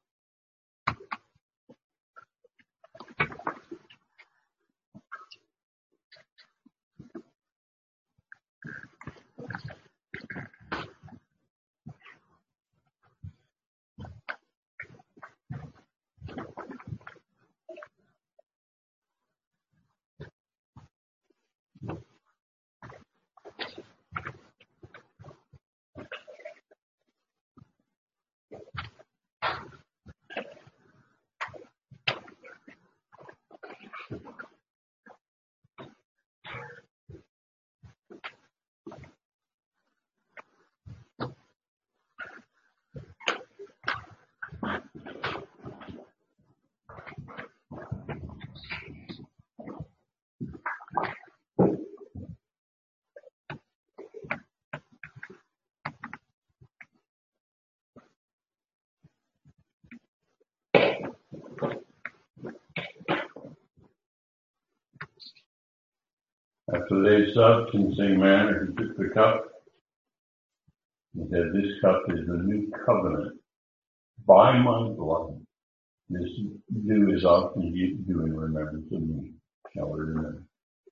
After they had supped in the same manner, he took the cup and said, This cup is the new covenant by my blood. This do as often as you do in remembrance of me. Shall we remember?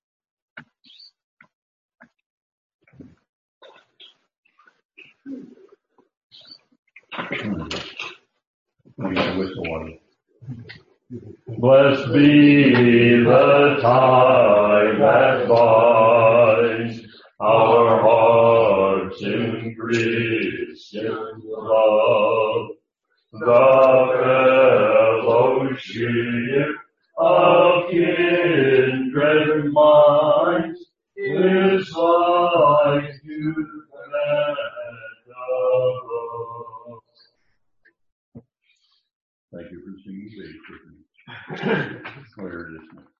Whistle one. Blessed be the tie that binds our hearts in Christian love, the fellowship of kindred minds is like to that above. Thank you for singing faith with me. Where it is now.